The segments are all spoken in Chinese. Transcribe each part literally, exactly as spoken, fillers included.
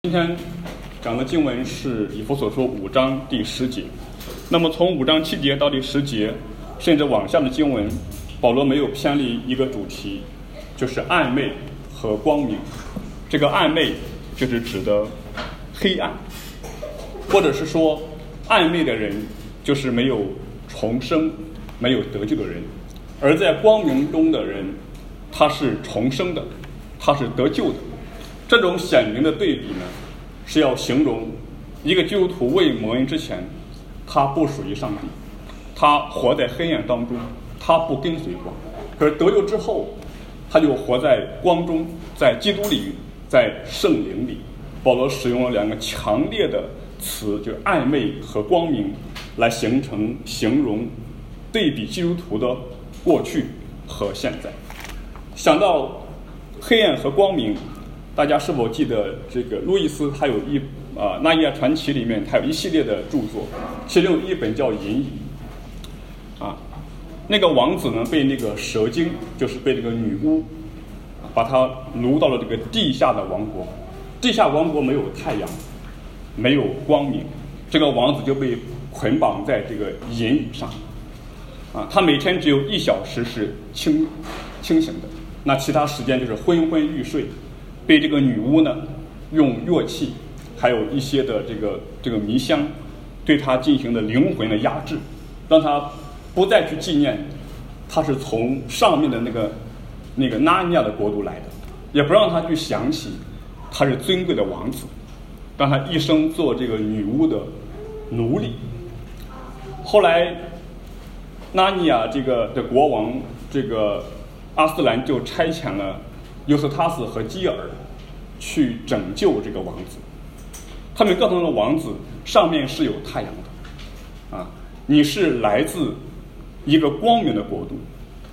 今天讲的经文是以弗所书五章第十节。那么从五章七节到第十节，甚至往下的经文，保罗没有偏离一个主题，就是暧昧和光明。这个暧昧就是指的黑暗，或者是说暧昧的人就是没有重生、没有得救的人，而在光明中的人，他是重生的，他是得救的。这种显明的对比呢，是要形容一个基督徒未蒙恩之前，他不属于上帝，他活在黑暗当中，他不跟随光。可是得救之后，他就活在光中，在基督里，在圣灵里。保罗使用了两个强烈的词，就是暧昧和光明，来形成形容对比基督徒的过去和现在。想到黑暗和光明，大家是否记得这个路易斯他有一啊《纳尼亚传奇》里面他有一系列的著作，其中有一本叫《银翼》啊，那个王子呢被那个蛇精，就是被这个女巫把他掳到了这个地下的王国。地下王国没有太阳，没有光明，这个王子就被捆绑在这个银翼上啊，他每天只有一小时是清清醒的，那其他时间就是昏昏欲睡。被这个女巫呢用乐器还有一些的这个这个迷香对他进行了灵魂的压制，让他不再去纪念他是从上面的那个那个纳尼亚的国度来的，也不让他去想起他是尊贵的王子，让他一生做这个女巫的奴隶。后来纳尼亚这个的国王这个阿斯兰就差遣了尤斯塔斯和基尔去拯救这个王子。他们告诉了王子，上面是有太阳的啊，你是来自一个光明的国度。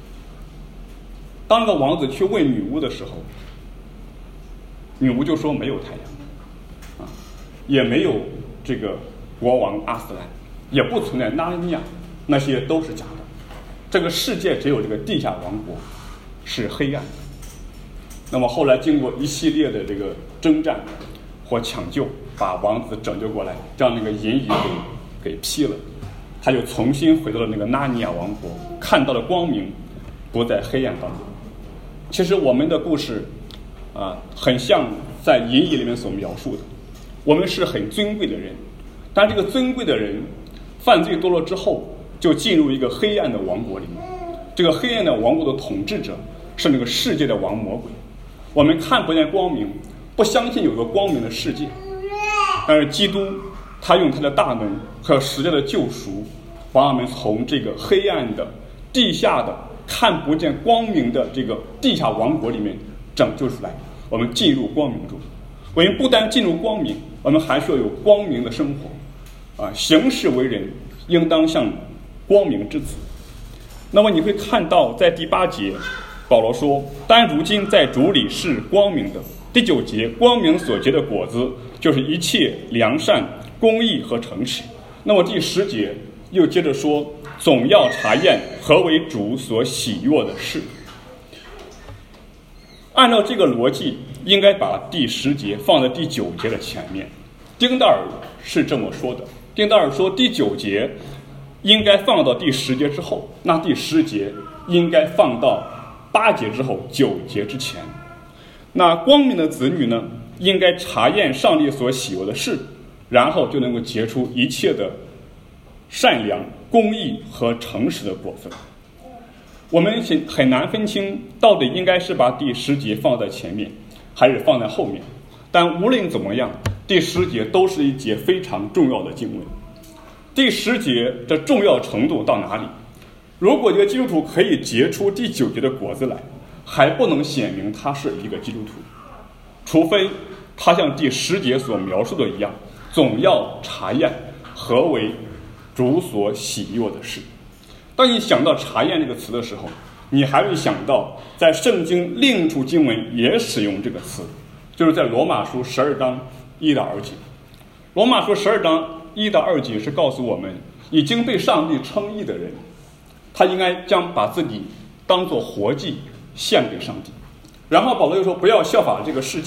当这个王子去问女巫的时候，女巫就说没有太阳啊，也没有这个国王阿斯兰，也不存在纳尼亚，那些都是假的。这个世界只有这个地下王国是黑暗的。那么后来经过一系列的这个征战或抢救，把王子拯救过来，将那个银翼给给劈了，他就重新回到了那个纳尼亚王国，看到了光明，不在黑暗当中。其实我们的故事啊，很像在银翼里面所描述的，我们是很尊贵的人，但这个尊贵的人犯罪多了之后，就进入一个黑暗的王国里面。这个黑暗的王国的统治者是那个世界的王魔鬼。我们看不见光明，不相信有个光明的世界，但是基督他用他的大能和时代的救赎，把我们从这个黑暗的地下的看不见光明的这个地下王国里面拯救出来，我们进入光明中。我们不单进入光明，我们还需要有光明的生活啊，行事为人应当像光明之子。那么你会看到在第八节保罗说，但如今在主里是光明的。第九节，光明所结的果子就是一切良善、公义和诚实。那么第十节又接着说，总要查验何为主所喜悦的事。按照这个逻辑，应该把第十节放在第九节的前面。丁道尔是这么说的，丁道尔说第九节应该放到第十节之后，那第十节应该放到八节之后，九节之前。那光明的子女呢，应该查验上帝所喜悦的事，然后就能够结出一切的善良、公义和诚实的果分。我们很难分清到底应该是把第十节放在前面，还是放在后面。但无论怎么样，第十节都是一节非常重要的经文。第十节的重要程度到哪里？如果一个基督徒可以结出第九节的果子来，还不能显明他是一个基督徒，除非他像第十节所描述的一样，总要查验何为主所喜悦的事。当你想到查验这个词的时候，你还会想到在圣经另一处经文也使用这个词，就是在罗马书十二章一到二节。罗马书十二章一到二节是告诉我们，已经被上帝称义的人，他应该将把自己当作活祭献给上帝。然后保罗又说，不要效法这个世界，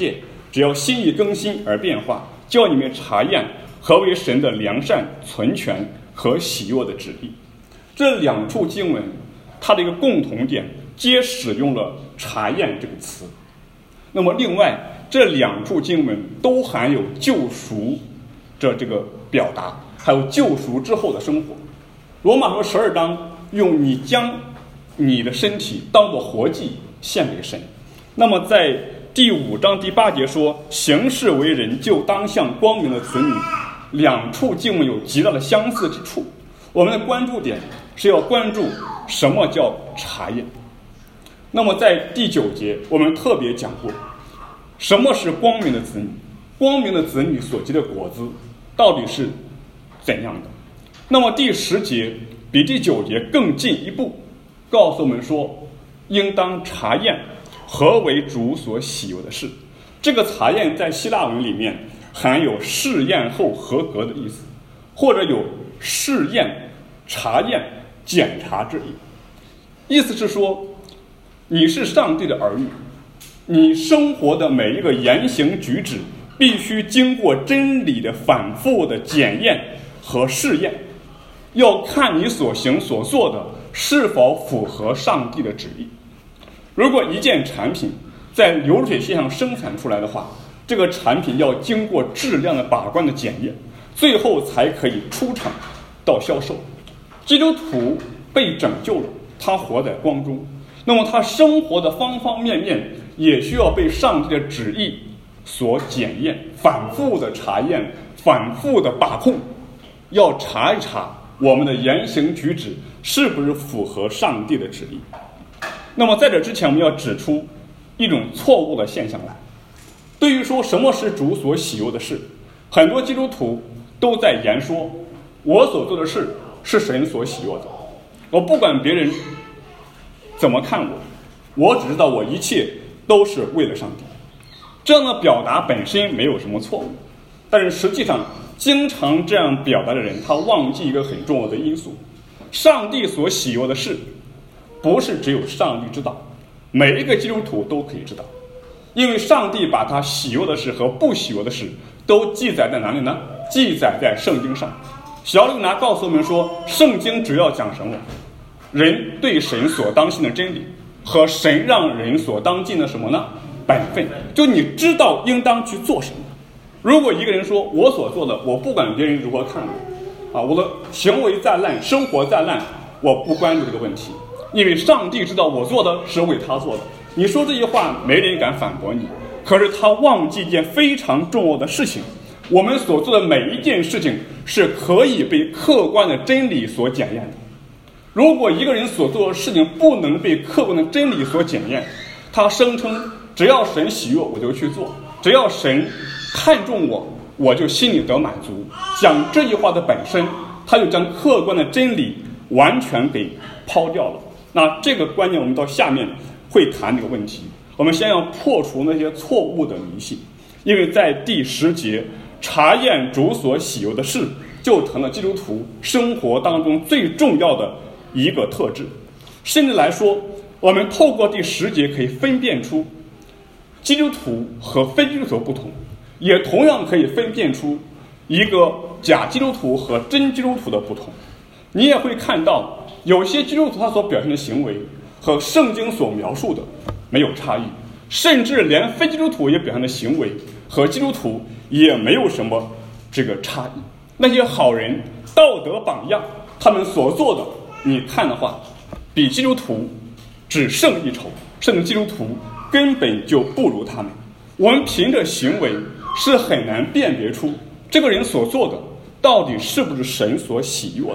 只要心意更新而变化，叫你们查验何为神的良善、纯全和喜悦的旨意。这两处经文它的一个共同点皆使用了查验这个词。那么另外这两处经文都含有救赎这这个表达，还有救赎之后的生活。罗马书十二章用你将你的身体当作活祭献给神。那么在第五章第八节说，行事为人就当像光明的子女。两处经文有极大的相似之处。我们的关注点是要关注什么叫查验。那么在第九节我们特别讲过什么是光明的子女，光明的子女所结的果子到底是怎样的。那么第十节比第九节更进一步，告诉我们说应当查验何为主所喜悦的事。这个查验在希腊文里面含有试验后合格的意思，或者有试验、查验、检查之意。意思是说，你是上帝的儿女，你生活的每一个言行举止必须经过真理的反复的检验和试验，要看你所行所做的是否符合上帝的旨意。如果一件产品在流水线上生产出来的话，这个产品要经过质量的把关的检验，最后才可以出厂到销售。基督徒被拯救了，他活在光中，那么他生活的方方面面也需要被上帝的旨意所检验，反复的查验，反复的把控，要查一查我们的言行举止是不是符合上帝的旨意。那么在这之前我们要指出一种错误的现象来。对于说什么是主所喜悦的事，很多基督徒都在言说我所做的事是神所喜悦的，我不管别人怎么看我，我只知道我一切都是为了上帝。这样的表达本身没有什么错误，但是实际上经常这样表达的人，他忘记一个很重要的因素。上帝所喜悦的事不是只有上帝知道，每一个基督徒都可以知道，因为上帝把他喜悦的事和不喜悦的事都记载在哪里呢？记载在圣经上。小路拿告诉我们说，圣经主要讲什么？人对神所当信的真理和神让人所当尽的什么呢？本分。就你知道应当去做什么。如果一个人说我所做的，我不管别人如何看我啊，我的行为再烂，生活再烂，我不关注这个问题，因为上帝知道我做的是为他做的。你说这句话没人敢反驳你，可是他忘记一件非常重要的事情，我们所做的每一件事情是可以被客观的真理所检验的。如果一个人所做的事情不能被客观的真理所检验，他声称只要神喜悦我就去做，只要神看重我我就心里得满足，讲这句话的本身他就将客观的真理完全给抛掉了。那这个观念我们到下面会谈这个问题。我们先要破除那些错误的迷信，因为在第十节查验主所喜悦的事就成了基督徒生活当中最重要的一个特质。甚至来说，我们透过第十节可以分辨出基督徒和非基督徒不同，也同样可以分辨出一个假基督徒和真基督徒的不同。你也会看到有些基督徒他所表现的行为和圣经所描述的没有差异，甚至连非基督徒也表现的行为和基督徒也没有什么这个差异。那些好人道德榜样，他们所做的你看的话比基督徒只胜一筹，甚至基督徒根本就不如他们。我们凭着行为是很难辨别出这个人所做的到底是不是神所喜悦的。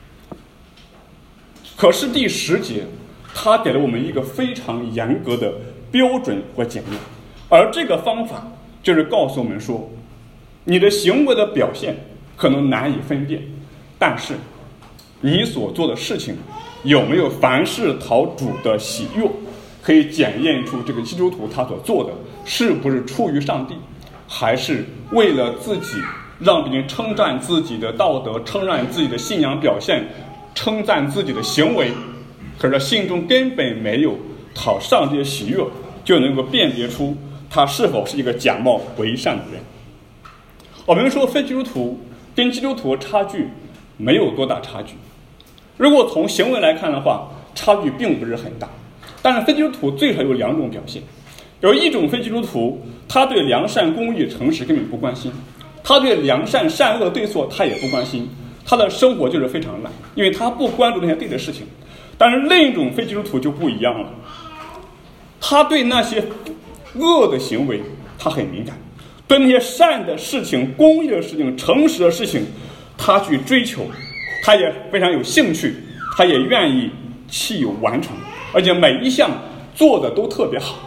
可是第十节他给了我们一个非常严格的标准和检验，而这个方法就是告诉我们说，你的行为的表现可能难以分辨，但是你所做的事情有没有凡事讨主的喜悦，可以检验出这个基督徒他所做的是不是出于上帝，还是为了自己让别人称赞自己的道德，称赞自己的信仰表现，称赞自己的行为，可是心中根本没有讨上帝的喜悦，就能够辨别出他是否是一个假冒为善的人。我们说非基督徒跟基督徒差距没有多大差距，如果从行为来看的话，差距并不是很大。但是非基督徒最少有两种表现，有一种非基督徒，他对良善、公义、诚实根本不关心，他对良善、善恶的对错他也不关心，他的生活就是非常烂，因为他不关注那些对的事情。但是另一种非基督徒就不一样了，他对那些恶的行为他很敏感，对那些善的事情、公义的事情、诚实的事情他去追求，他也非常有兴趣，他也愿意去完成，而且每一项做的都特别好。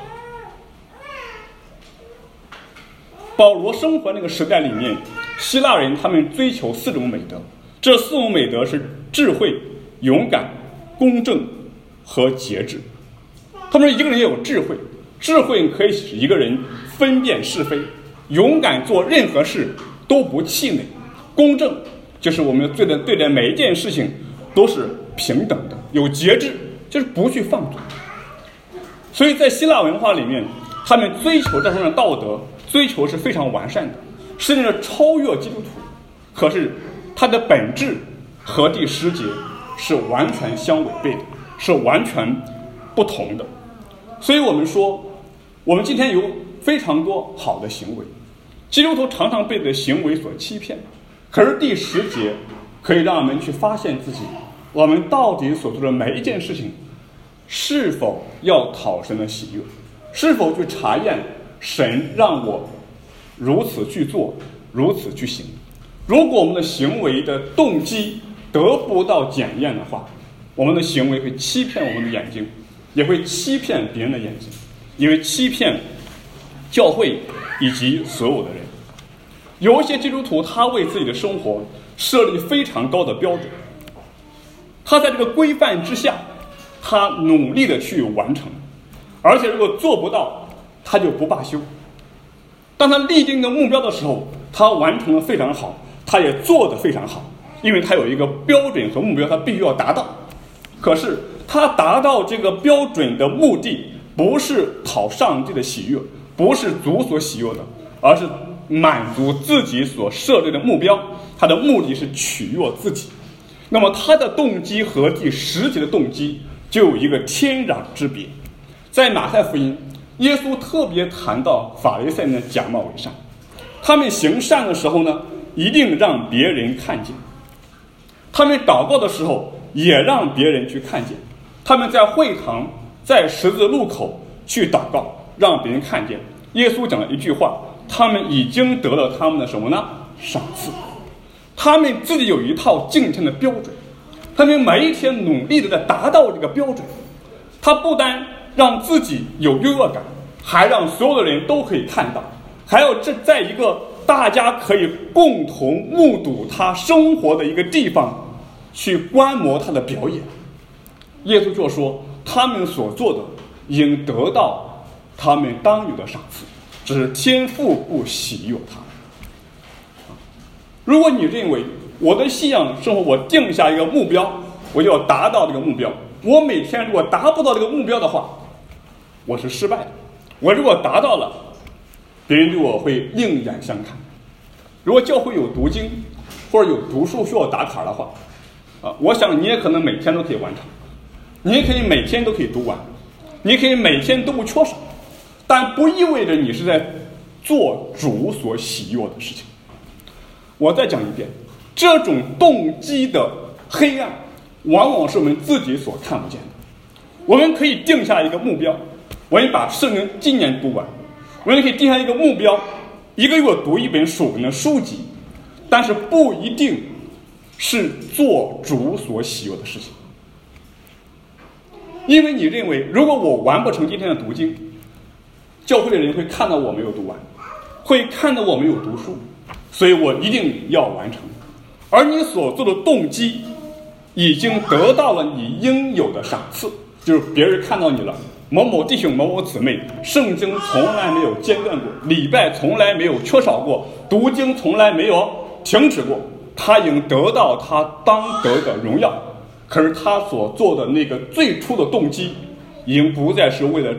保罗生活那个时代里面，希腊人他们追求四种美德，这四种美德是智慧、勇敢、公正和节制。他们说一个人要有智慧，智慧可以使一个人分辨是非，勇敢做任何事都不气馁，公正就是我们对待对待每一件事情都是平等的，有节制就是不去放纵。所以在希腊文化里面，他们追求这上的道德追求是非常完善的，甚至超越基督徒，可是它的本质和第十节是完全相违背的，是完全不同的。所以我们说，我们今天有非常多好的行为，基督徒常常被这行为所欺骗，可是第十节可以让我们去发现自己，我们到底所做的每一件事情是否要讨神的喜悦，是否去查验神让我如此去做，如此去行。如果我们的行为的动机得不到检验的话，我们的行为会欺骗我们的眼睛，也会欺骗别人的眼睛，也会欺骗教会以及所有的人。有一些基督徒他为自己的生活设立非常高的标准，他在这个规范之下他努力的去完成，而且如果做不到他就不罢休。当他立定的目标的时候，他完成的非常好，他也做得非常好，因为他有一个标准和目标他必须要达到。可是他达到这个标准的目的不是讨上帝的喜悦，不是主所喜悦的，而是满足自己所设立的目标，他的目的是取悦自己。那么他的动机和第十节的动机就有一个天壤之别。在马太福音，耶稣特别谈到法利赛人的假冒伪善，他们行善的时候呢，一定让别人看见，他们祷告的时候也让别人去看见，他们在会堂在十字路口去祷告让别人看见。耶稣讲了一句话，他们已经得了他们的什么呢？赏赐。他们自己有一套敬虔的标准，他们每一天努力的在达到这个标准，他不单让自己有优越感，还让所有的人都可以看到，还有这在一个大家可以共同目睹他生活的一个地方去观摩他的表演。耶稣就说他们所做的应得到他们当有的赏赐，只是天父不喜悦他。如果你认为我的信仰生活我定下一个目标，我就要达到这个目标，我每天如果达不到这个目标的话，我是失败的。我如果达到了，别人对我会另眼相看。如果教会有读经或者有读书需要打卡的话，啊，我想你也可能每天都可以完成，你也可以每天都可以读完，你可以每天都不缺少，但不意味着你是在做主所喜悦的事情。我再讲一遍，这种动机的黑暗往往是我们自己所看不见的。我们可以定下一个目标，我们把圣经今年读完，我们可以定下一个目标，一个月读一本属灵的书籍，但是不一定是做主所喜悦的事情。因为你认为如果我完不成今天的读经，教会的人会看到我没有读完，会看到我没有读书，所以我一定要完成。而你所做的动机已经得到了你应有的赏赐，就是别人看到你了，某某弟兄某某姊妹圣经从来没有间断过，礼拜从来没有缺少过，读经从来没有停止过，他已经得到他当得的荣耀。可是他所做的那个最初的动机已经不再是为了主，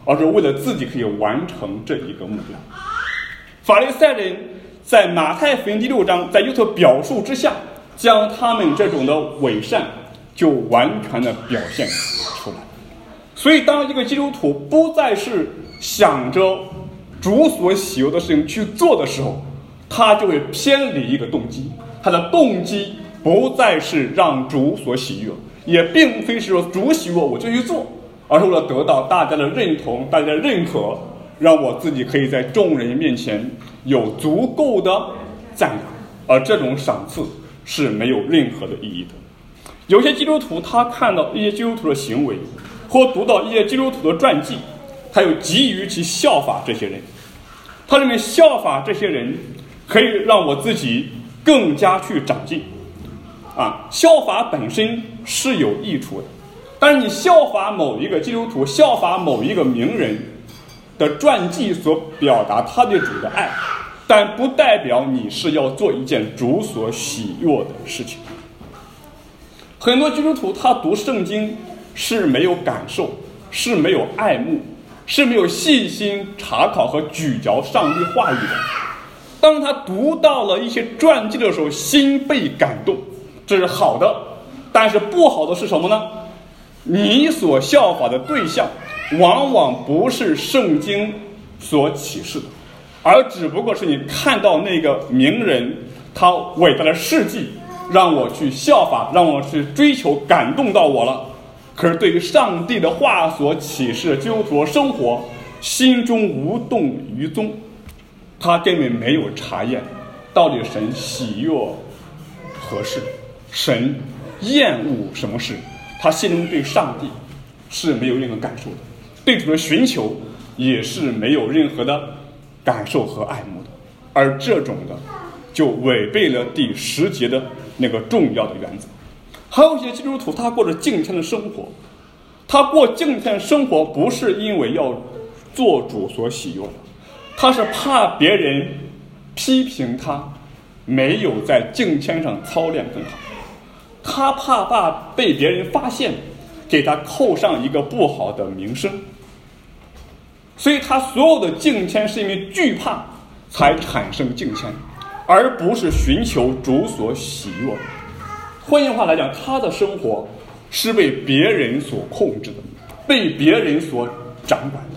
而是为了自己可以完成这一个目标。法利赛人在马太福音第六章在耶稣表述之下，将他们这种的伪善就完全的表现出来。所以当一个基督徒不再是想着主所喜悦的事情去做的时候，他就会偏离一个动机，他的动机不再是让主所喜悦，也并非是说主喜悦我就去做，而是为了得到大家的认同，大家的认可，让我自己可以在众人面前有足够的赞扬，而这种赏赐是没有任何的意义的。有些基督徒他看到一些基督徒的行为，或读到一些基督徒的传记，他又急于去效法这些人，他认为效法这些人可以让我自己更加去长进啊，效法本身是有益处的，但是你效法某一个基督徒，效法某一个名人的传记所表达他对主的爱，但不代表你是要做一件主所喜悦的事情。很多基督徒他读圣经是没有感受，是没有爱慕，是没有细心查考和咀嚼上帝话语的。当他读到了一些传记的时候，心被感动，这是好的。但是不好的是什么呢？你所效法的对象往往不是圣经所启示的，而只不过是你看到那个名人他伟大的事迹，让我去效法，让我去追求，感动到我了。可是对于上帝的话所启示的基督徒生活，心中无动于衷，他根本没有查验到底神喜悦何事，神厌恶什么事，他心中对上帝是没有任何感受的，对主的寻求也是没有任何的感受和爱慕的。而这种的就违背了第十节的那个重要的原则。还有一些基督徒他过着敬虔的生活，他过敬虔生活不是因为要做主所喜悦的，他是怕别人批评他没有在敬虔上操练更好，他怕怕被别人发现，给他扣上一个不好的名声，所以他所有的敬虔是因为惧怕才产生敬虔，而不是寻求主所喜悦的。换句话来讲，他的生活是被别人所控制的，被别人所掌管的。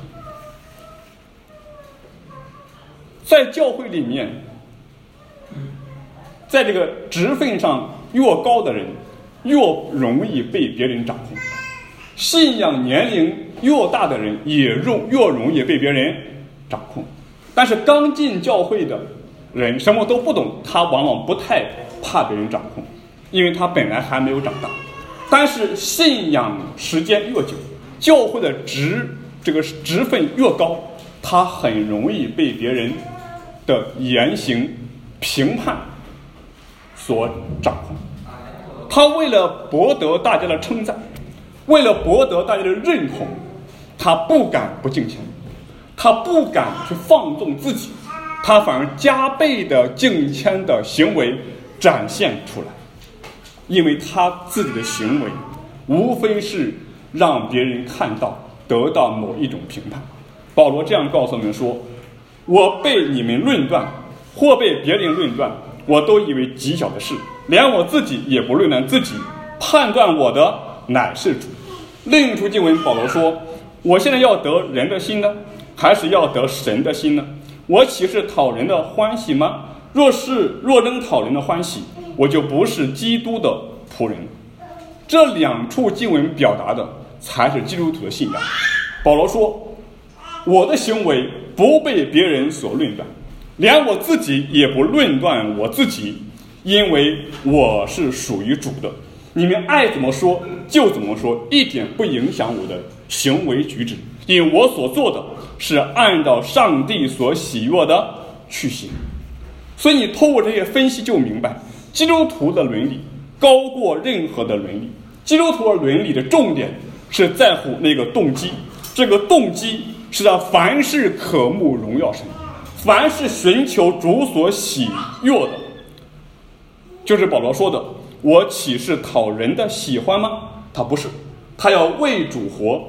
在教会里面，在这个职分上越高的人越容易被别人掌控，信仰年龄越大的人也越容易被别人掌控。但是刚进教会的人什么都不懂，他往往不太怕别人掌控，因为他本来还没有长大。但是信仰时间越久，教会的职这个职分越高，他很容易被别人的言行评判所掌控。他为了博得大家的称赞，为了博得大家的认同，他不敢不敬虔，他不敢去放纵自己，他反而加倍的敬虔的行为展现出来，因为他自己的行为无非是让别人看到，得到某一种评判。保罗这样告诉我们说，我被你们论断或被别人论断，我都以为极小的事，连我自己也不论断自己，判断我的乃是主。另一处经文保罗说，我现在要得人的心呢，还是要得神的心呢？我岂是讨人的欢喜吗？若是若能讨人的欢喜，我就不是基督的仆人。这两处经文表达的才是基督徒的信仰。保罗说，我的行为不被别人所论断，连我自己也不论断我自己，因为我是属于主的。你们爱怎么说就怎么说，一点不影响我的行为举止，因为我所做的是按照上帝所喜悦的去行。所以你透过这些分析就明白，基督徒的伦理高过任何的伦理。基督徒的伦理的重点是在乎那个动机，这个动机是他凡事渴慕荣耀神，凡是寻求主所喜悦的。就是保罗说的，我岂是讨人的喜欢吗？他不是，他要为主活，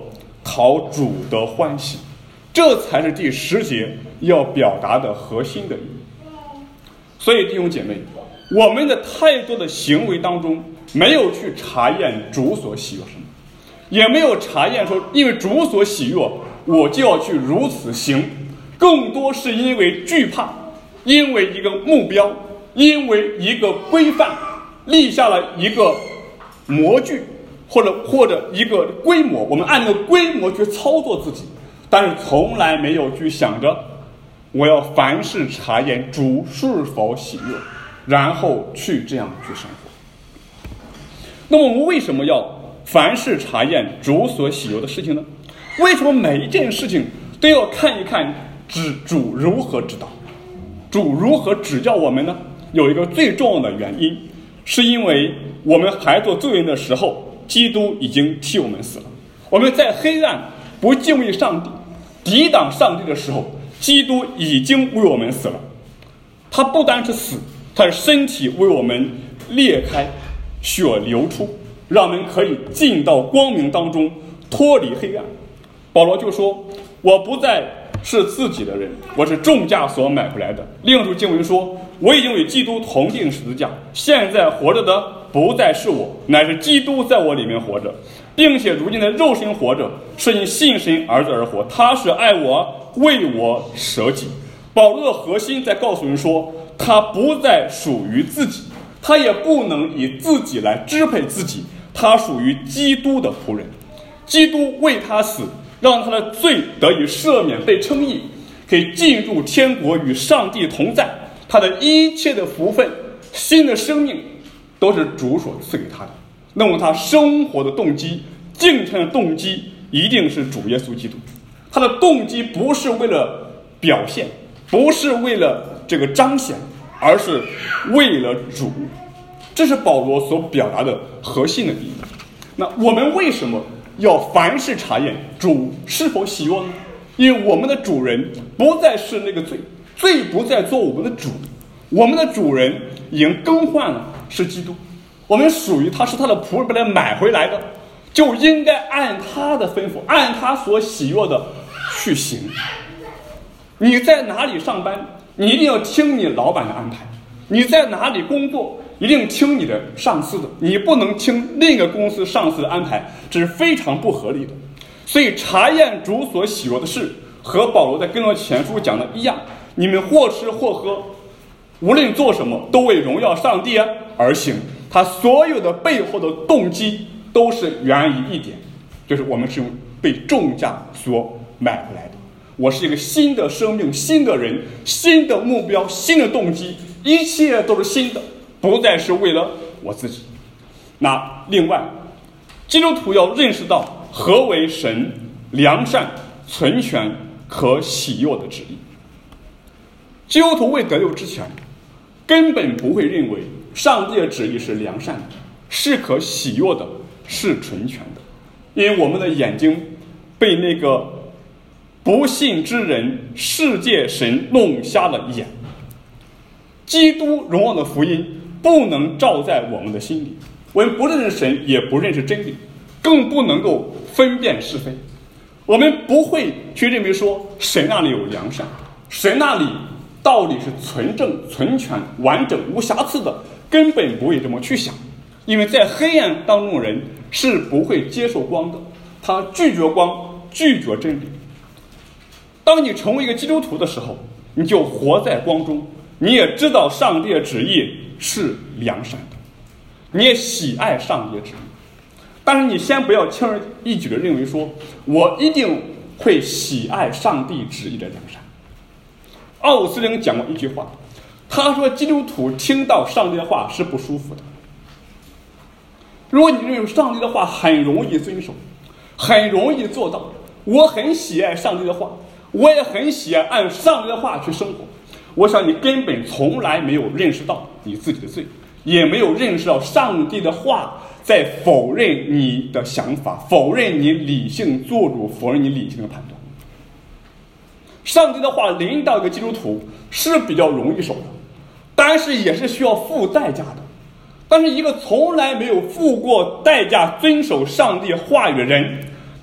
讨主的欢喜，这才是第十节要表达的核心的意义。所以弟兄姐妹，我们的太多的行为当中没有去查验主所喜悦什么，也没有查验说因为主所喜悦我就要去如此行，更多是因为惧怕，因为一个目标，因为一个规范，立下了一个模具，或者或者一个规模，我们按那个规模去操作自己，但是从来没有去想着我要凡事查验主是否喜悦，然后去这样去生活。那么我们为什么要凡事查验主所喜悦的事情呢？为什么每一件事情都要看一看指主如何指导，主如何指教我们呢？有一个最重要的原因，是因为我们还做罪人的时候，基督已经替我们死了。我们在黑暗不敬畏上帝，抵挡上帝的时候，基督已经为我们死了。他不单是死，他的身体为我们裂开，血流出，让我们可以进到光明当中，脱离黑暗。保罗就说，我不再是自己的人，我是重价所买回来的。另一处经文说，我已经与基督同定十字架，现在活着的不再是我，乃是基督在我里面活着，并且如今的肉身活着，是因信神儿子而活，他是爱我，为我舍己。保罗的核心在告诉人说，他不再属于自己，他也不能以自己来支配自己，他属于基督的仆人。基督为他死，让他的罪得以赦免，被称义，可以进入天国与上帝同在。他的一切的福分，新的生命都是主所赐给他的。那么他生活的动机，敬虔的动机，一定是主耶稣基督。他的动机不是为了表现，不是为了这个彰显，而是为了主。这是保罗所表达的核心的意义。那我们为什么要凡事查验主是否喜悦呢？因为我们的主人不再是那个罪，罪不再做我们的主，我们的主人已经更换了，是基督。我们属于他，是他的仆人，被他买回来的，就应该按他的吩咐，按他所喜悦的去行。你在哪里上班，你一定要听你老板的安排；你在哪里工作，一定听你的上司的，你不能听另一个公司上司的安排，这是非常不合理的。所以查验主所喜悦的事，和保罗在哥林多前书讲的一样，你们或吃或喝，无论做什么，都为荣耀上帝而行。他所有的背后的动机都是源于一点，就是我们是用被重价所买回来的。我是一个新的生命，新的人，新的目标，新的动机，一切都是新的，不再是为了我自己。那另外，基督徒要认识到何为神良善、存全、可喜悦的旨意。基督徒未得救之前，根本不会认为上帝的旨意是良善的，是可喜悦的，是纯全的。因为我们的眼睛被那个不信之人世界神弄瞎了眼，基督荣耀的福音不能照在我们的心里，我们不认识神，也不认识真理，更不能够分辨是非。我们不会去认为说神那里有良善，神那里道理是纯正、纯全、完整、无瑕疵的，根本不会这么去想。因为在黑暗当中的人是不会接受光的，他拒绝光，拒绝真理。当你成为一个基督徒的时候，你就活在光中，你也知道上帝的旨意是良善的，你也喜爱上帝的旨意。但是你先不要轻而易举的认为说我一定会喜爱上帝旨意的良善。奥古斯丁讲过一句话，他说基督徒听到上帝的话是不舒服的。如果你认为上帝的话很容易遵守，很容易做到，我很喜爱上帝的话，我也很喜爱按上帝的话去生活，我想你根本从来没有认识到你自己的罪，也没有认识到上帝的话在否认你的想法，否认你理性做主，否认你理性的判断。上帝的话临到一个基督徒是比较容易守的，但是也是需要付代价的。但是一个从来没有付过代价遵守上帝话语的人，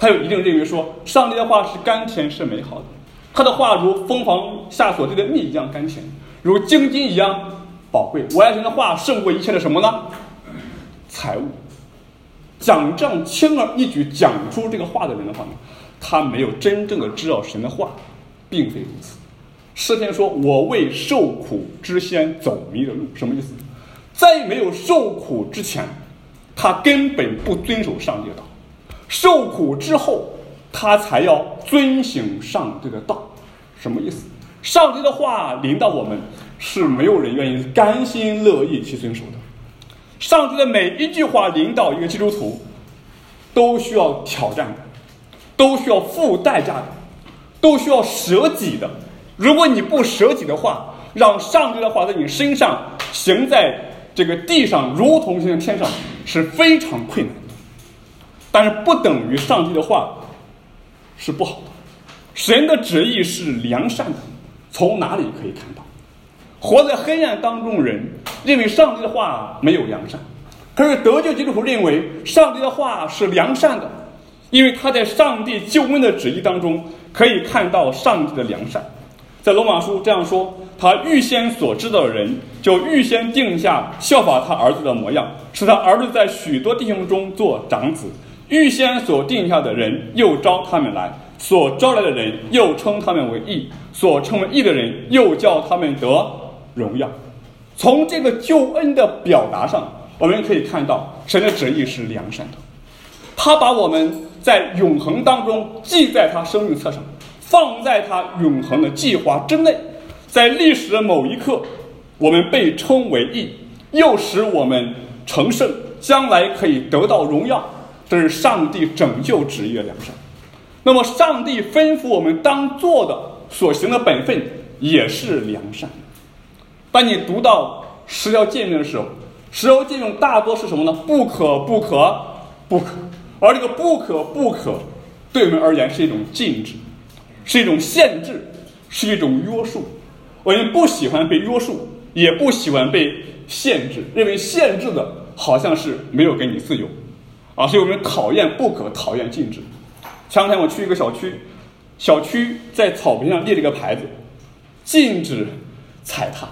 还有一定认为说，上帝的话是甘甜是美好的，他的话如蜂房下所滴的蜜一样甘甜，如精金一样宝贵。我爱神的话胜过一切的什么呢？财物。讲这样轻而易举讲出这个话的人的话呢，他没有真正的知道神的话，并非如此。诗篇说：“我为受苦之先走迷了路。”什么意思？在没有受苦之前，他根本不遵守上帝的道；受苦之后，他才要遵行上帝的道。什么意思？上帝的话临到我们，是没有人愿意甘心乐意去遵守的。上帝的每一句话临到一个基督徒，都需要挑战的，都需要付代价的，都需要舍己的。如果你不舍己的话，让上帝的话在你身上行在这个地上，如同行在天上，是非常困难的。但是不等于上帝的话是不好的。神的旨意是良善的，从哪里可以看到？活在黑暗当中人认为上帝的话没有良善，可是得救基督徒认为上帝的话是良善的，因为他在上帝救恩的旨意当中可以看到上帝的良善。在罗马书这样说：他预先所知道的人，就预先定下效法他儿子的模样，使他儿子在许多弟兄中做长子。预先所定下的人，又招他们来；所招来的人，又称他们为义；所称为义的人，又叫他们得荣耀。从这个救恩的表达上，我们可以看到神的旨意是良善的，他把我们在永恒当中记在他生命册上，放在他永恒的计划之内。在历史的某一刻，我们被称为义，又使我们成圣，将来可以得到荣耀。这是上帝拯救旨意的良善。那么上帝吩咐我们当做的所行的本分也是良善。当你读到十条诫命的时候，十条诫命大多是什么呢？不可不可不可。而这个不可不可对我们而言是一种禁止，是一种限制，是一种约束。我们不喜欢被约束，也不喜欢被限制，认为限制的好像是没有给你自由啊，所以我们讨厌不可，讨厌禁止。前两天我去一个小区，小区在草坪上立了一个牌子，禁止踩踏，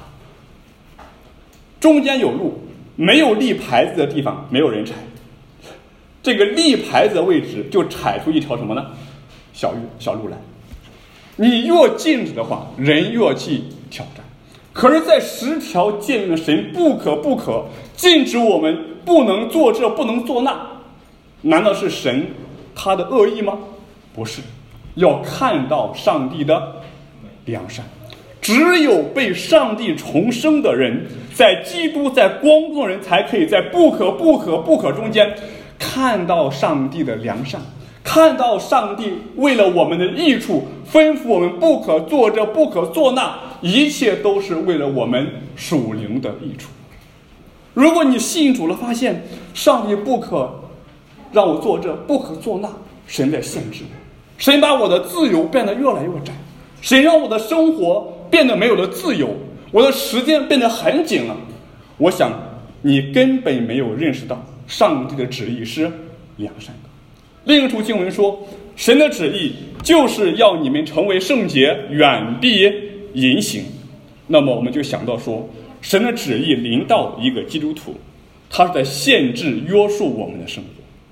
中间有路，没有立牌子的地方没有人踩。这个立牌子的位置就踩出一条什么呢？小路小路来。你越禁止的话，人越去挑战。可是在十条诫命的神不可不可禁止我们不能做这不能做那，难道是神他的恶意吗？不是，要看到上帝的良善。只有被上帝重生的人，在基督在光中的人，才可以在不可不可不可中间看到上帝的良善，看到上帝为了我们的益处吩咐我们不可做这不可做那，一切都是为了我们属灵的益处。如果你信主了，发现上帝不可让我做这不可做那，神在限制我，神把我的自由变得越来越窄，神让我的生活变得没有了自由，我的时间变得很紧了。我想你根本没有认识到上帝的旨意是良善的。另一处经文说，神的旨意就是要你们成为圣洁，远避淫行。那么我们就想到说，神的旨意临到一个基督徒，他是在限制约束我们的生活。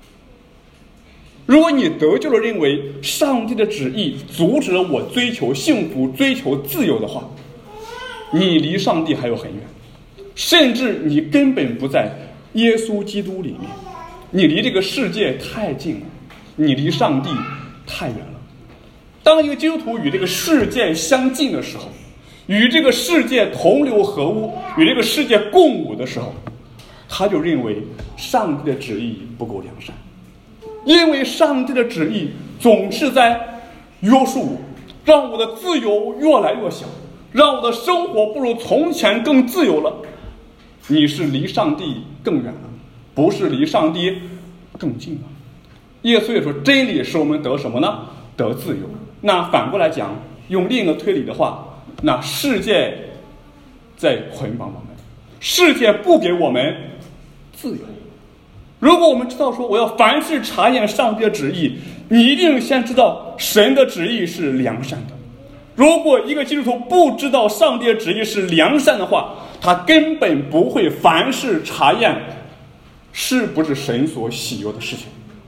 如果你得救了，认为上帝的旨意阻止了我追求幸福追求自由的话，你离上帝还有很远，甚至你根本不在耶稣基督里面，你离这个世界太近了，你离上帝太远了。当一个基督徒与这个世界相近的时候，与这个世界同流合污，与这个世界共舞的时候，他就认为上帝的旨意不够良善。因为上帝的旨意总是在约束我，让我的自由越来越小，让我的生活不如从前更自由了。你是离上帝更远了，不是离上帝更近了。耶稣也说，真理使我们得什么呢？得自由。那反过来讲，用另一个推理的话，那世界在捆绑我们，世界不给我们自由。如果我们知道说我要凡事查验上帝的旨意， 你一定先知道神的旨意是良善的。如果一个基督徒不知道上帝的旨意是良善的话，他根本不会凡事查验是不是神所喜悦的事情。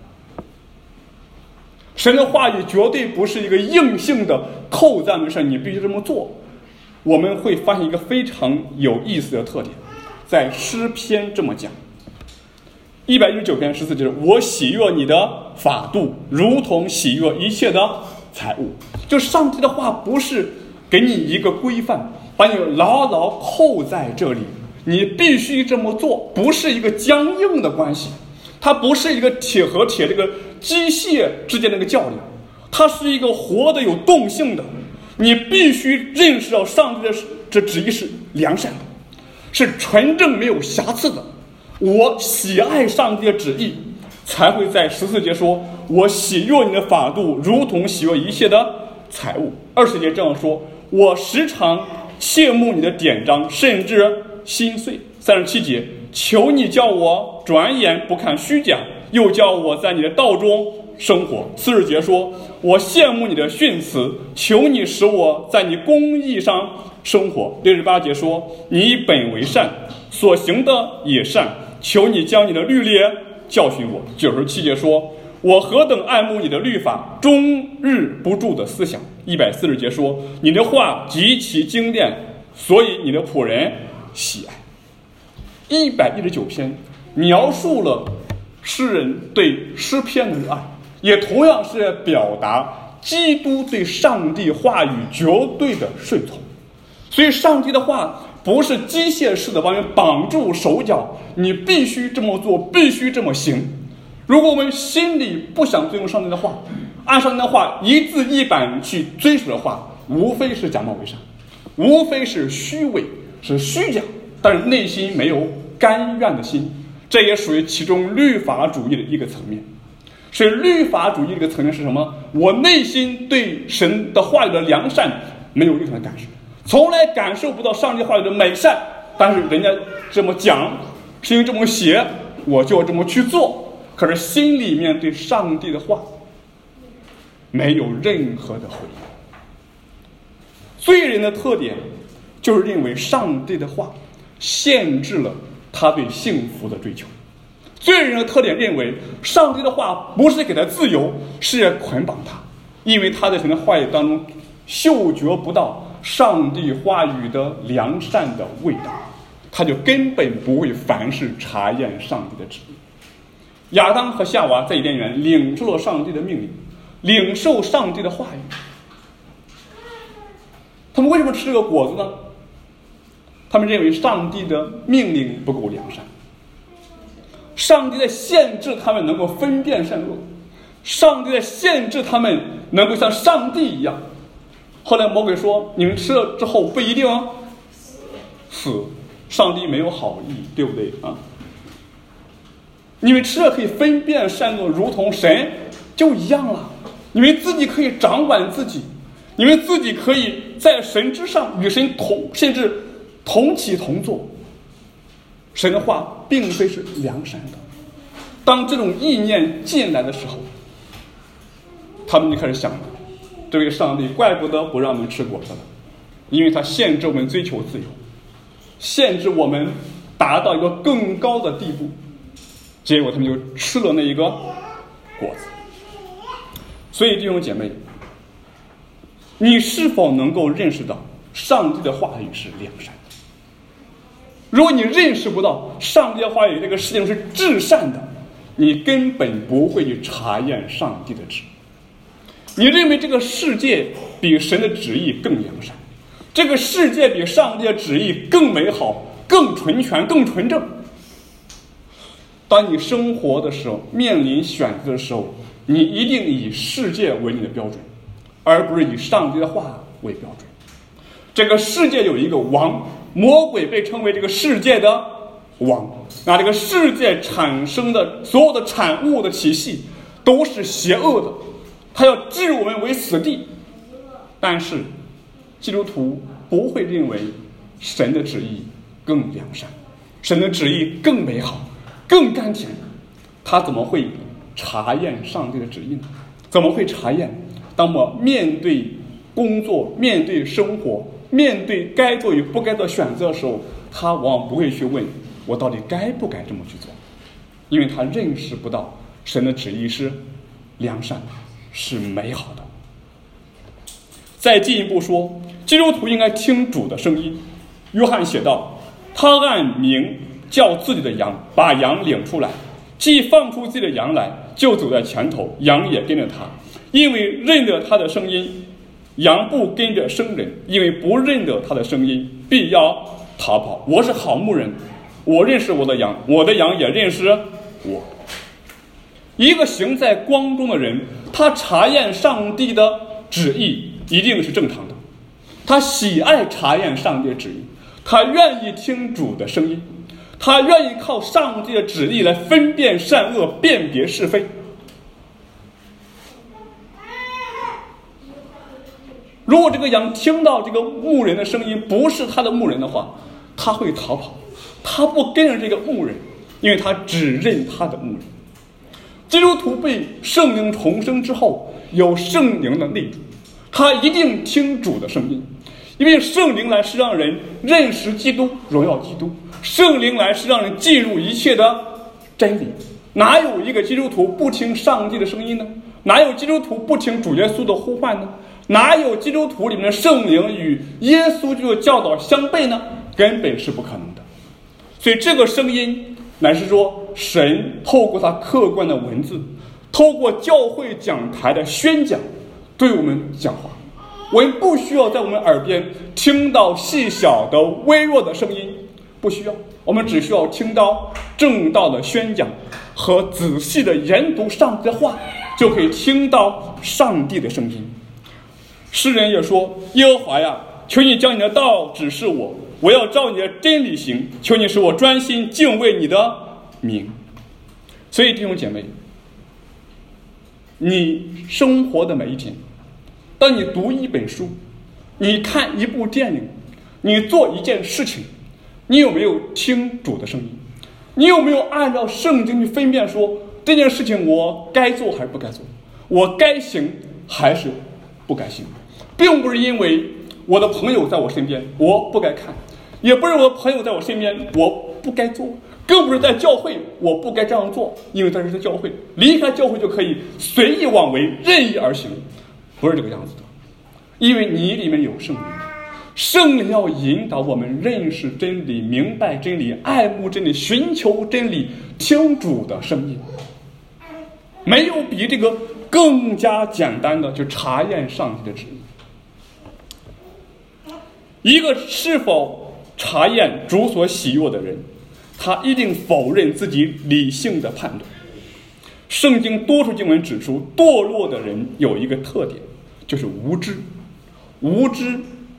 神的话语绝对不是一个硬性的扣在我们身上，你必须这么做。我们会发现一个非常有意思的特点，在诗篇这么讲，一百一十九篇十四节，我喜悦你的法度，如同喜悦一切的财物。就上帝的话不是给你一个规范，把你牢牢扣在这里，你必须这么做，不是一个僵硬的关系，它不是一个铁和铁这个机械之间的一个较量，它是一个活的有动性的。你必须认识到上帝的这旨意是良善的，是纯正没有瑕疵的。我喜爱上帝的旨意，才会在十四节说，我喜悦你的法度，如同喜悦一切的财物。二十节这样说，我时常切慕你的典章，甚至心碎。三十七节，求你叫我转眼不看虚假，又叫我在你的道中生活。四十节说，我羡慕你的训词，求你使我在你公义上生活。六十八节说，你本为善，所行的也善，求你将你的律例教训我。九十七节说，我何等爱慕你的律法，终日不住的思想。一百四十节说，你的话极其精炼，所以你的仆人喜爱。一百一十九篇描述了诗人对诗篇的热爱，也同样是表达基督对上帝话语绝对的顺从。所以上帝的话不是机械式的把你绑住手脚，你必须这么做，必须这么行。如果我们心里不想遵从上帝的话，按上帝的话一字一板去遵守的话，无非是假冒伪善，无非是虚伪，是虚假，但是内心没有甘愿的心，这也属于其中律法主义的一个层面。所以律法主义这个层面是什么？我内心对神的话语的良善没有任何的感受，从来感受不到上帝话语的美善，但是人家这么讲，圣经这么写，我就这么去做，可是心里面对上帝的话没有任何的回应。罪人的特点就是认为上帝的话限制了他对幸福的追求。罪人的特点认为上帝的话不是给他自由，是捆绑他，因为他在神的话语当中嗅觉不到上帝话语的良善的味道，他就根本不会凡事查验上帝的旨意。亚当和夏娃在伊甸园领受了上帝的命令，领受上帝的话语，他们为什么吃这个果子呢？他们认为上帝的命令不够良善，上帝在限制他们能够分辨善恶，上帝在限制他们能够像上帝一样。后来魔鬼说，你们吃了之后不一定死，上帝没有好意，对不对啊？你们吃了可以分辨善恶，如同神就一样了。你们自己可以掌管自己，你们自己可以在神之上与神同，甚至同起同坐。神的话并非是良善的。当这种意念进来的时候，他们就开始想了，这位上帝怪不得不让我们吃果子了，因为他限制我们追求自由，限制我们达到一个更高的地步。结果他们就吃了那一个果子。所以弟兄姐妹，你是否能够认识到上帝的话语是良善的？如果你认识不到上帝的话语这个事情是至善的，你根本不会去查验上帝的旨意。你认为这个世界比神的旨意更良善，这个世界比上帝的旨意更美好，更纯全，更纯正。当你生活的时候，面临选择的时候，你一定以世界为你的标准，而不是以上帝的话为标准。这个世界有一个王，魔鬼被称为这个世界的王，那这个世界产生的所有的产物的体系都是邪恶的，他要置我们为死地。但是基督徒不会认为神的旨意更良善，神的旨意更美好，更甘甜，他怎么会查验上帝的旨意呢？ 怎么会查验？当我面对工作、面对生活、面对该做与不该做选择的时候，他往往不会去问我到底该不该这么去做，因为他认识不到神的旨意是良善，是美好的。再进一步说，基督徒应该听主的声音。约翰写道，他按名叫自己的羊，把羊领出来，既放出自己的羊来，就走在前头，羊也跟着他，因为认得他的声音。羊不跟着生人，因为不认得他的声音，必要逃跑。我是好牧人，我认识我的羊，我的羊也认识我。一个行在光中的人，他查验上帝的旨意一定是正常的，他喜爱查验上帝的旨意，他愿意听主的声音，他愿意靠上帝的旨意来分辨善恶，辨别是非。如果这个羊听到这个牧人的声音不是他的牧人的话，他会逃跑，他不跟着这个牧人，因为他只认他的牧人。基督徒被圣灵重生之后，有圣灵的内住，他一定听主的声音，因为圣灵来是让人认识基督，荣耀基督，圣灵来是让人进入一切的真理。哪有一个基督徒不听上帝的声音呢？哪有基督徒不听主耶稣的呼唤呢？哪有基督徒里面的圣灵与耶稣这个教导相悖呢？根本是不可能的。所以这个声音乃是说，神透过他客观的文字，透过教会讲台的宣讲，对我们讲话。我们不需要在我们耳边听到细小的微弱的声音，不需要，我们只需要听到正道的宣讲和仔细的研读上帝的话，就可以听到上帝的声音。诗人也说，耶和华呀，求你将你的道指示我，我要照你的真理行，求你使我专心敬畏你的名。所以弟兄姐妹，你生活的每一天，当你读一本书，你看一部电影，你做一件事情，你有没有听主的声音？你有没有按照圣经去分辨说，这件事情我该做还是不该做，我该行还是不该行？并不是因为我的朋友在我身边我不该看，也不是我的朋友在我身边我不该做，更不是在教会我不该这样做，因为这是在教会，离开教会就可以随意妄为，任意而行，不是这个样子的。因为你里面有圣灵，圣灵要引导我们认识真理，明白真理，爱慕真理，寻求真理，听主的声音。没有比这个更加简单的去查验上帝的旨意。一个是否查验主所喜悦的人，他一定否认自己理性的判断。圣经多处经文指出，堕落的人有一个特点，就是无知。无知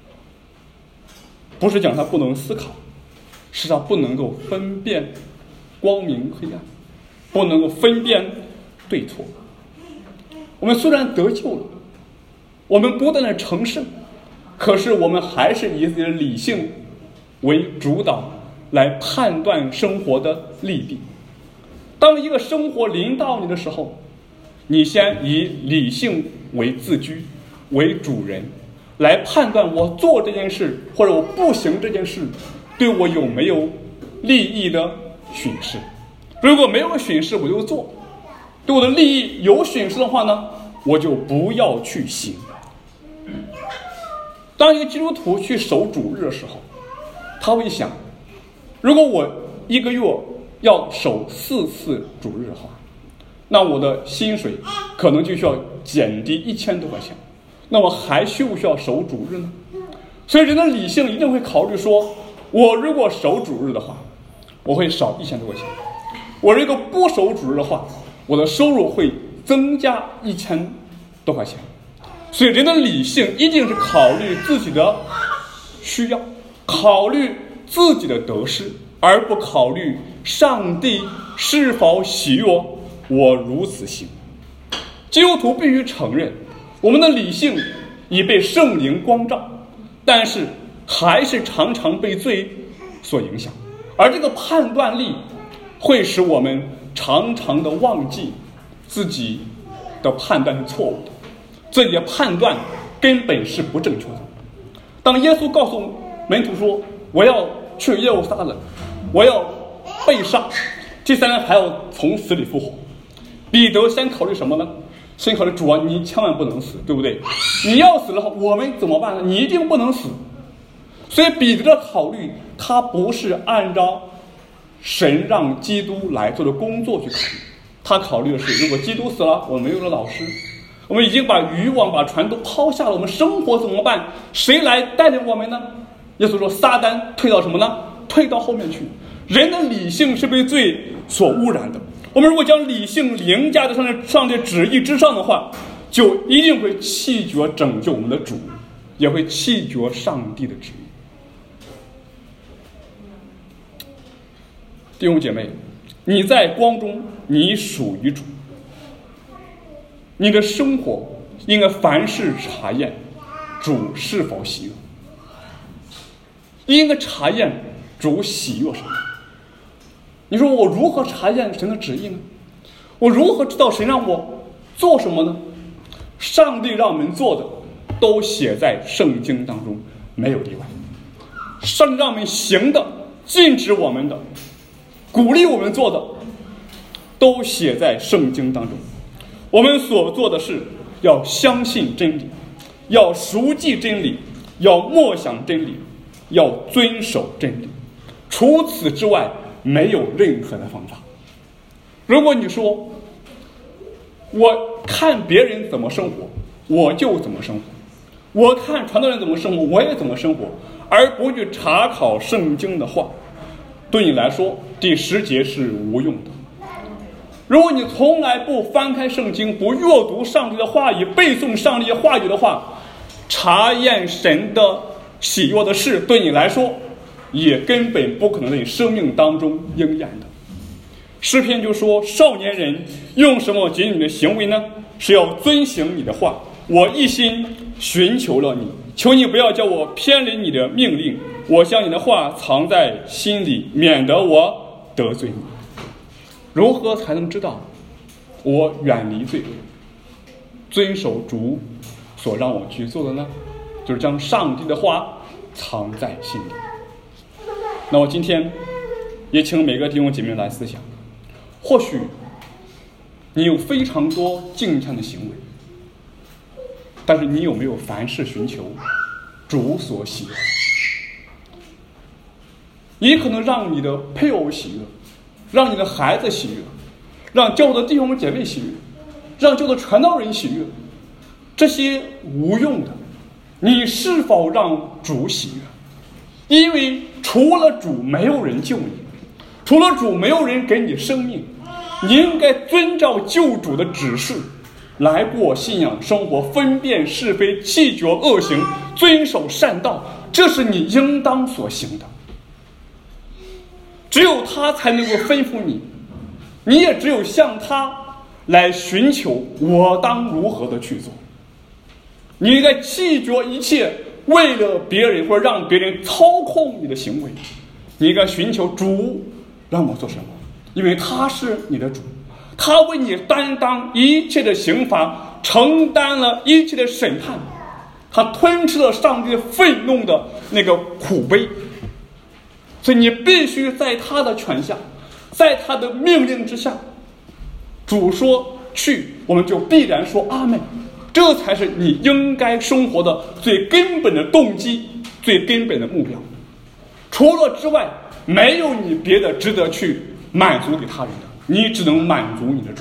不是讲他不能思考，是他不能够分辨光明黑暗，不能够分辨对错。我们虽然得救了，我们不断的成圣，可是我们还是以自己的理性为主导来判断生活的利弊。当一个生活临到你的时候，你先以理性为自居，为主人，来判断我做这件事或者我不行这件事对我有没有利益的损失。如果没有损失我就做，对我的利益有损失的话呢，我就不要去行。当一个基督徒去守主日的时候，他会想，如果我一个月要守四次主日的话，那我的薪水可能就需要减低一千多块钱，那我还需不需要守主日呢？所以人的理性一定会考虑说，我如果守主日的话，我会少一千多块钱；我如果不守主日的话，我的收入会增加一千多块钱。所以人的理性一定是考虑自己的需要，考虑自己的得失，而不考虑上帝是否喜悦我如此行。基督徒必须承认，我们的理性已被圣灵光照，但是还是常常被罪所影响，而这个判断力会使我们常常的忘记自己的判断是错误的，自己的判断根本是不正确的。当耶稣告诉门徒说我要去耶路撒冷，我要被杀，第三天还要从死里复活，彼得先考虑什么呢？先考虑主啊，你千万不能死，对不对？你要死的话，我们怎么办呢？你一定不能死。所以彼得的考虑，他不是按照神让基督来做的工作去考虑，他考虑的是，如果基督死了，我们没有了老师，我们已经把渔网把船都抛下了，我们生活怎么办？谁来带领我们呢？耶稣说，撒旦退到什么呢？退到后面去。人的理性是被罪所污染的，我们如果将理性凌驾在上帝上帝旨意之上的话，就一定会弃绝拯救我们的主，也会弃绝上帝的旨意。弟兄姐妹，你在光中，你属于主，你的生活应该凡事查验主是否喜悦，应该查验主喜悦什么。你说我如何查验神的旨意呢？我如何知道神让我做什么呢？上帝让我们做的都写在圣经当中，没有例外。上帝让我们行的，禁止我们的，鼓励我们做的，都写在圣经当中。我们所做的事要相信真理，要熟记真理，要默想真理，要遵守真理。除此之外没有任何的方法。如果你说我看别人怎么生活我就怎么生活，我看传道人怎么生活我也怎么生活，而不去查考圣经的话，对你来说第十节是无用的。如果你从来不翻开圣经，不阅读上帝的话语，背诵上帝的话语的话，查验神的喜悦的事对你来说也根本不可能在你生命当中应验的。诗篇就说，少年人用什么解你的行为呢？是要遵行你的话，我一心寻求了你，求你不要叫我偏离你的命令，我将你的话藏在心里，免得我得罪你。如何才能知道我远离罪恶，遵守主所让我去做的呢？就是将上帝的话藏在心里。那我今天也请每个弟兄姐妹来思想，或许你有非常多敬虔的行为，但是你有没有凡事寻求主所喜悦？你可能让你的配偶喜悦，让你的孩子喜悦，让教会的弟兄姐妹喜悦，让教会的传道人喜悦，这些无用的，你是否让主喜悦？因为除了主没有人救你，除了主没有人给你生命，你应该遵照救主的指示来过信仰生活，分辨是非，弃绝恶行，遵守善道，这是你应当所行的。只有他才能够吩咐你，你也只有向他来寻求我当如何的去做。你应该弃绝一切为了别人或者让别人操控你的行为，你应该寻求主让我做什么，因为他是你的主，他为你担当一切的刑罚，承担了一切的审判，他吞吃了上帝愤怒的那个苦杯，所以你必须在他的权下，在他的命令之下，主说去，我们就必然说阿们，这才是你应该生活的最根本的动机，最根本的目标。除了之外，没有你别的值得去满足给他人的，你只能满足你的主。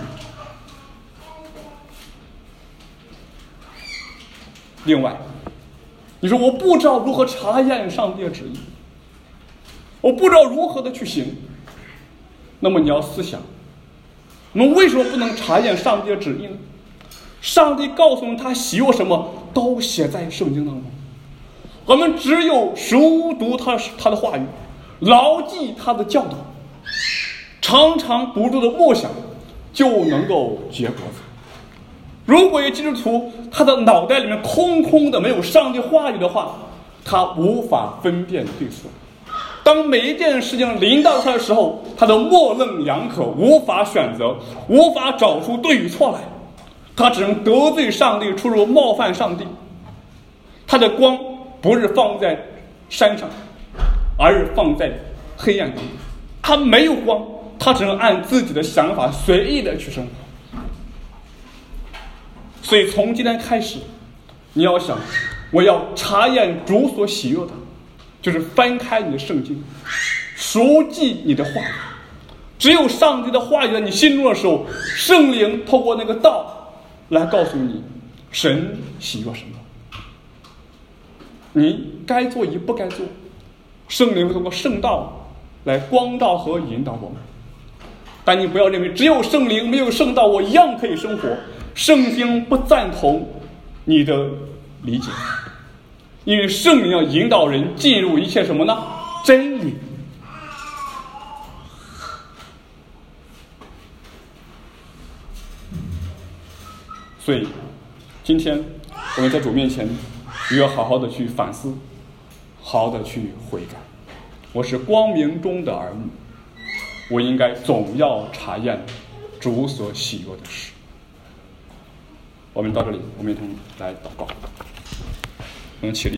另外，你说我不知道如何查验上帝的旨意，我不知道如何的去行，那么你要思想，我们为什么不能查验上帝的旨意呢？上帝告诉我们他喜悦什么，都写在圣经当中。我们只有熟读他他的话语，牢记他的教导，常常不住的默想，就能够结果子。如果一基督徒他的脑袋里面空空的，没有上帝话语的话，他无法分辨对错。当每一件事情临到他的时候，他的模棱两可，无法选择，无法找出对与错来。 他只能得罪上帝，出入冒犯上帝。他的光不是放在山上，而是放在黑暗中。他没有光，他只能按自己的想法随意的去生活。所以从今天开始，你要想，我要查验主所喜悦的，就是翻开你的圣经，熟记你的话语。只有上帝的话语在你心中的时候，圣灵透过那个道来告诉你神喜悦什么，你该做与不该做。圣灵会通过圣道来光照和引导我们。但你不要认为只有圣灵没有圣道我一样可以生活，圣经不赞同你的理解，因为圣灵要引导人进入一切什么呢？真理。所以今天我们在主面前也要好好的去反思，好好的去悔改。我是光明中的儿女，我应该总要查验主所喜悦的事。我们到这里，我们一同来祷告。我们起立。